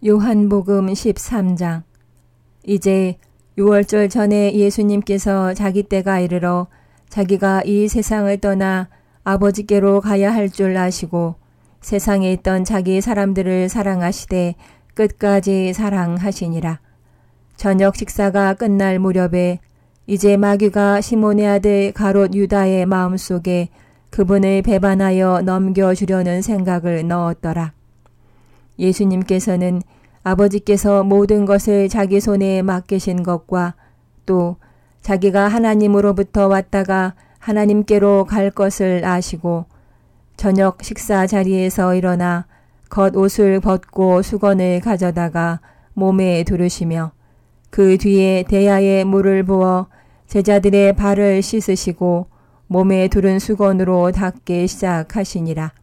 요한복음 13장. 이제 유월절 전에 예수님께서 자기 때가 이르러 자기가 이 세상을 떠나 아버지께로 가야 할 줄 아시고 세상에 있던 자기 사람들을 사랑하시되 끝까지 사랑하시니라. 저녁 식사가 끝날 무렵에 이제 마귀가 시몬의 아들 가롯 유다의 마음속에 그분을 배반하여 넘겨주려는 생각을 넣었더라. 예수님께서는 아버지께서 모든 것을 자기 손에 맡기신 것과 또 자기가 하나님으로부터 왔다가 하나님께로 갈 것을 아시고 저녁 식사 자리에서 일어나 겉옷을 벗고 수건을 가져다가 몸에 두르시며 그 뒤에 대야에 물을 부어 제자들의 발을 씻으시고 몸에 두른 수건으로 닦기 시작하시니라.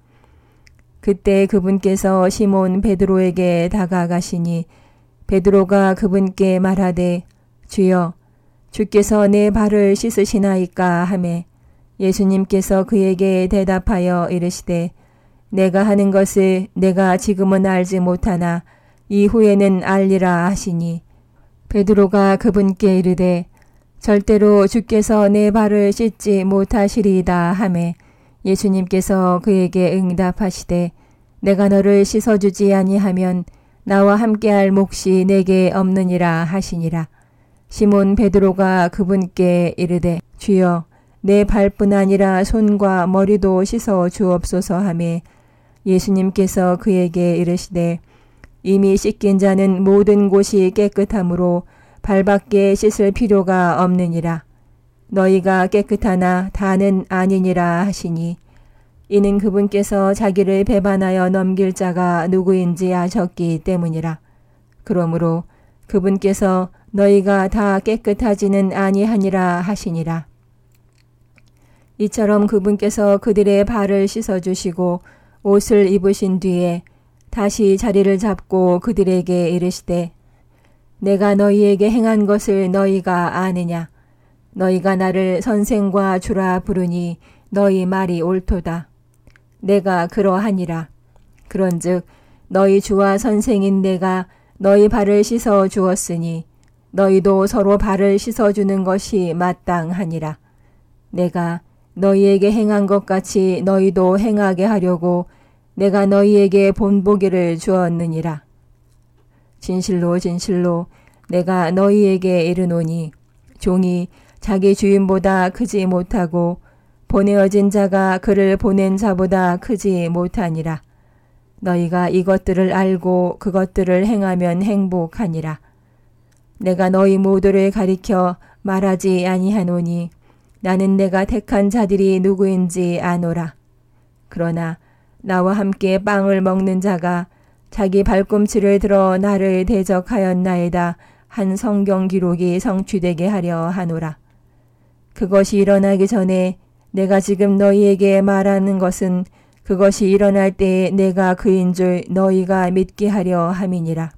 그때 그분께서 시몬 베드로에게 다가가시니 베드로가 그분께 말하되 주여 주께서 내 발을 씻으시나이까 하매 예수님께서 그에게 대답하여 이르시되 내가 하는 것을 내가 지금은 알지 못하나 이후에는 알리라 하시니 베드로가 그분께 이르되 절대로 주께서 내 발을 씻지 못하시리이다 하매 예수님께서 그에게 응답하시되 내가 너를 씻어주지 아니하면 나와 함께할 몫이 내게 없느니라 하시니라. 시몬 베드로가 그분께 이르되 주여 내 발뿐 아니라 손과 머리도 씻어 주옵소서 하매 예수님께서 그에게 이르시되 이미 씻긴 자는 모든 곳이 깨끗하므로 발밖에 씻을 필요가 없느니라. 너희가 깨끗하나 다는 아니니라 하시니 이는 그분께서 자기를 배반하여 넘길 자가 누구인지 아셨기 때문이라. 그러므로 그분께서 너희가 다 깨끗하지는 아니하니라 하시니라. 이처럼 그분께서 그들의 발을 씻어주시고 옷을 입으신 뒤에 다시 자리를 잡고 그들에게 이르시되 내가 너희에게 행한 것을 너희가 아느냐. 너희가 나를 선생과 주라 부르니 너희 말이 옳도다. 내가 그러하니라. 그런즉 너희 주와 선생인 내가 너희 발을 씻어 주었으니 너희도 서로 발을 씻어주는 것이 마땅하니라. 내가 너희에게 행한 것 같이 너희도 행하게 하려고 내가 너희에게 본보기를 주었느니라. 진실로 진실로 내가 너희에게 이르노니 종이 자기 주인보다 크지 못하고 보내어진 자가 그를 보낸 자보다 크지 못하니라. 너희가 이것들을 알고 그것들을 행하면 행복하니라. 내가 너희 모두를 가리켜 말하지 아니하노니 나는 내가 택한 자들이 누구인지 아노라. 그러나 나와 함께 빵을 먹는 자가 자기 발꿈치를 들어 나를 대적하였나이다 한 성경 기록이 성취되게 하려 하노라. 그것이 일어나기 전에 내가 지금 너희에게 말하는 것은 그것이 일어날 때에 내가 그인 줄 너희가 믿게 하려 함이니라.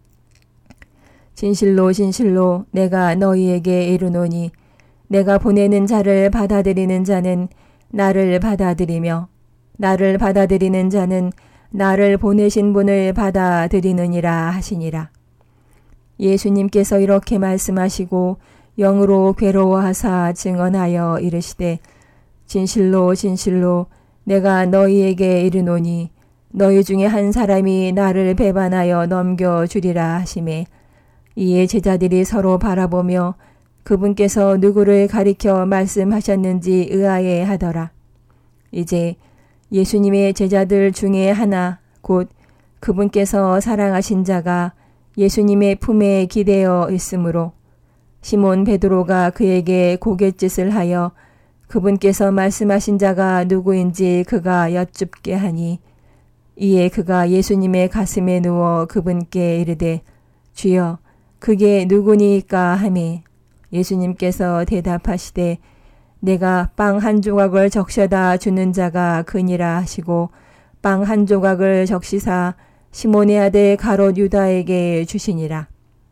진실로 진실로 내가 너희에게 이르노니 내가 보내는 자를 받아들이는 자는 나를 받아들이며 나를 받아들이는 자는 나를 보내신 분을 받아들이느니라 하시니라. 예수님께서 이렇게 말씀하시고 영으로 괴로워하사 증언하여 이르시되 진실로 진실로 내가 너희에게 이르노니 너희 중에 한 사람이 나를 배반하여 넘겨주리라 하시매 이에 제자들이 서로 바라보며 그분께서 누구를 가리켜 말씀하셨는지 의아해 하더라. 이제 예수님의 제자들 중에 하나 곧 그분께서 사랑하신 자가 예수님의 품에 기대어 있으므로 시몬 베드로가 그에게 고갯짓을 하여 그분께서 말씀하신 자가 누구인지 그가 여쭙게 하니 이에 그가 예수님의 가슴에 누워 그분께 이르되 주여 그게 누구니까 하매 예수님께서 대답하시되 내가 빵 한 조각을 적셔다 주는 자가 그니라 하시고 빵 한 조각을 적시사 시몬의 아들 가롯 유다에게 주시니라.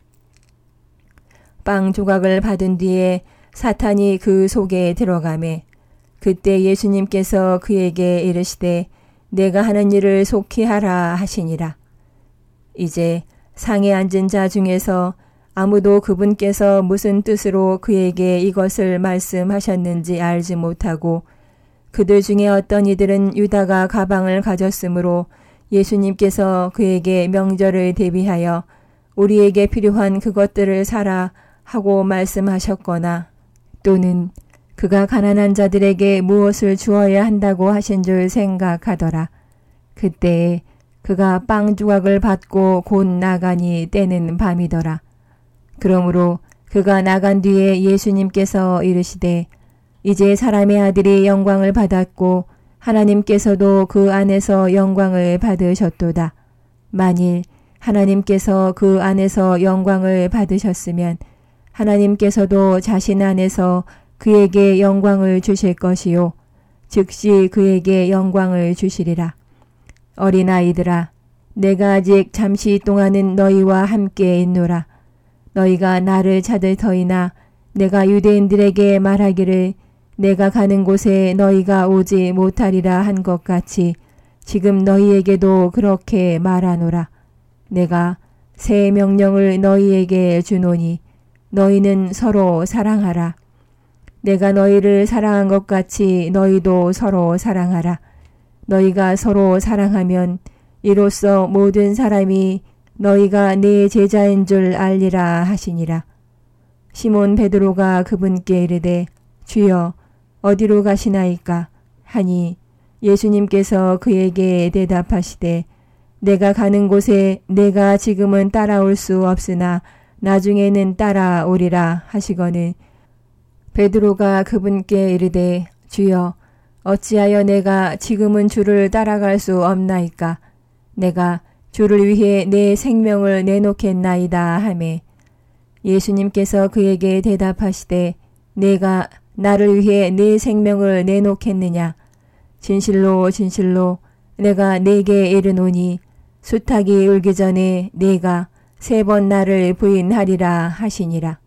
빵 조각을 받은 뒤에 사탄이 그 속에 들어가매 그때 예수님께서 그에게 이르시되 내가 하는 일을 속히 하라 하시니라. 이제 상에 앉은 자 중에서 아무도 그분께서 무슨 뜻으로 그에게 이것을 말씀하셨는지 알지 못하고 그들 중에 어떤 이들은 유다가 가방을 가졌으므로 예수님께서 그에게 명절을 대비하여 우리에게 필요한 그것들을 사라 하고 말씀하셨거나 또는 그가 가난한 자들에게 무엇을 주어야 한다고 하신 줄 생각하더라. 그때에 그가 빵 조각을 받고 곧 나가니 때는 밤이더라. 그러므로 그가 나간 뒤에 예수님께서 이르시되 이제 사람의 아들이 영광을 받았고 하나님께서도 그 안에서 영광을 받으셨도다. 만일 하나님께서 그 안에서 영광을 받으셨으면 하나님께서도 자신 안에서 그에게 영광을 주실 것이요 즉시 그에게 영광을 주시리라. 어린아이들아, 내가 아직 잠시 동안은 너희와 함께 있노라. 너희가 나를 찾을 터이나 내가 유대인들에게 말하기를 내가 가는 곳에 너희가 오지 못하리라 한 것 같이 지금 너희에게도 그렇게 말하노라. 내가 새 명령을 너희에게 주노니 너희는 서로 사랑하라. 내가 너희를 사랑한 것 같이 너희도 서로 사랑하라. 너희가 서로 사랑하면 이로써 모든 사람이 너희가 내 제자인 줄 알리라 하시니라. 시몬 베드로가 그분께 이르되 주여 어디로 가시나이까 하니 예수님께서 그에게 대답하시되 내가 가는 곳에 내가 지금은 따라올 수 없으나 나중에는 따라오리라 하시거늘 베드로가 그분께 이르되 주여 어찌하여 내가 지금은 주를 따라갈 수 없나이까 내가 주를 위해 내 생명을 내놓겠나이다 하매 예수님께서 그에게 대답하시되 내가 나를 위해 내 생명을 내놓겠느냐 진실로 진실로 내가 네게 이르노니 수탉이 울기 전에 네가 3번 나를 부인하리라 하시니라.